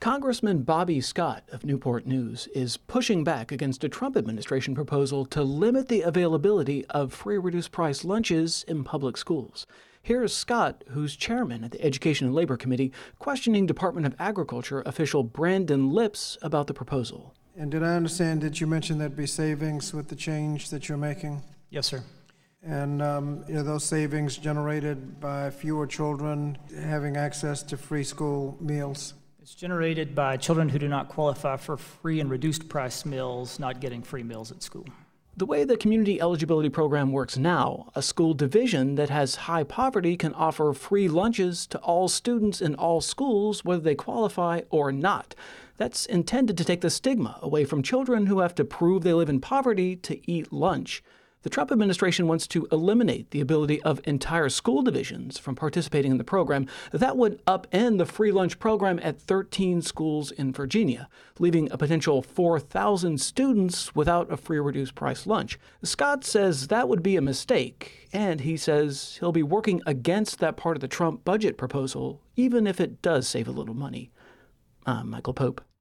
Congressman Bobby Scott of Newport News is pushing back against a Trump administration proposal to limit the availability of free reduced price lunches in public schools. Here's Scott, who's chairman at the Education and Labor Committee, questioning Department of Agriculture official Brandon Lips about the proposal. And did I understand that you mentioned there'd be savings with the change that you're making? Yes, sir. And those savings generated by fewer children having access to free school meals? It's generated by children who do not qualify for free and reduced price meals not getting free meals at school. The way the community eligibility program works now, a school division that has high poverty can offer free lunches to all students in all schools, whether they qualify or not. That's intended to take the stigma away from children who have to prove they live in poverty to eat lunch. The Trump administration wants to eliminate the ability of entire school divisions from participating in the program. That would upend the free lunch program at 13 schools in Virginia, leaving a potential 4,000 students without a free reduced price lunch. Scott says that would be a mistake, and he says he'll be working against that part of the Trump budget proposal, even if it does save a little money. I'm Michael Pope.